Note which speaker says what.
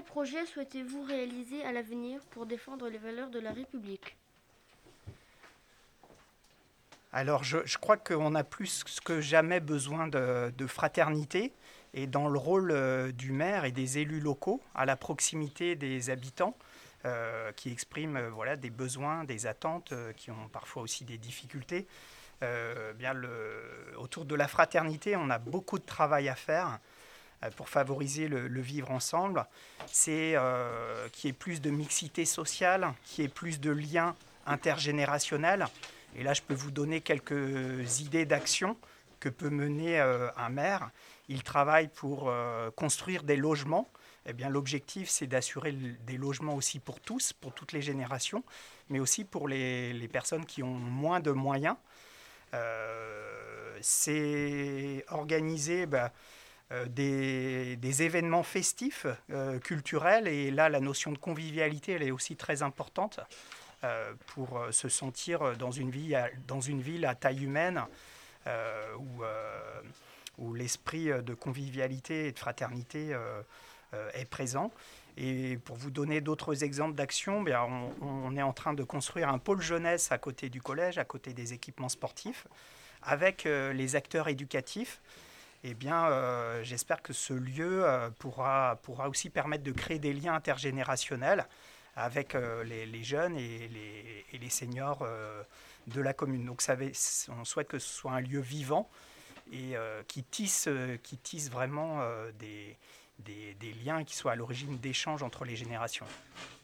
Speaker 1: Quel projet souhaitez-vous réaliser à l'avenir pour défendre les valeurs de la République?
Speaker 2: Alors, je crois qu'on a plus que jamais besoin de fraternité et dans le rôle du maire et des élus locaux à la proximité des habitants qui expriment voilà, des besoins, des attentes, qui ont parfois aussi des difficultés. Autour de la fraternité, on a beaucoup de travail à faire pour favoriser le vivre ensemble. C'est qu'il y ait plus de mixité sociale, qu'il y ait plus de liens intergénérationnels. Et là, je peux vous donner quelques idées d'action que peut mener un maire. Il travaille pour construire des logements. Eh bien, l'objectif, c'est d'assurer des logements aussi pour tous, pour toutes les générations, mais aussi pour les personnes qui ont moins de moyens. C'est organiser des événements festifs, culturels, et là, la notion de convivialité, elle est aussi très importante pour se sentir dans une ville à taille humaine où l'esprit de convivialité et de fraternité est présent. Et pour vous donner d'autres exemples d'actions, on est en train de construire un pôle jeunesse à côté du collège, à côté des équipements sportifs, avec les acteurs éducatifs. J'espère que ce lieu pourra aussi permettre de créer des liens intergénérationnels avec les jeunes et les seniors de la commune. Donc on souhaite que ce soit un lieu vivant et qui tisse vraiment des liens qui soient à l'origine d'échanges entre les générations.